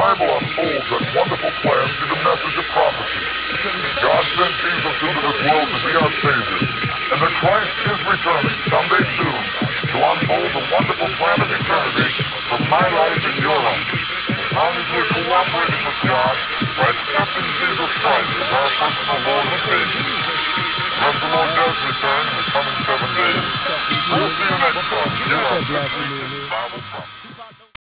Bible unfolds that wonderful plan through the message of prophecy. God sent Jesus into this world to be our Savior, and that Christ is returning someday soon to unfold the wonderful plan of eternity for my life and your life. As long as we're cooperating with God by accepting Jesus Christ as our personal Lord and Savior. Unless the Lord does return in the coming 7 days, we'll see you next time here on Good Preaching.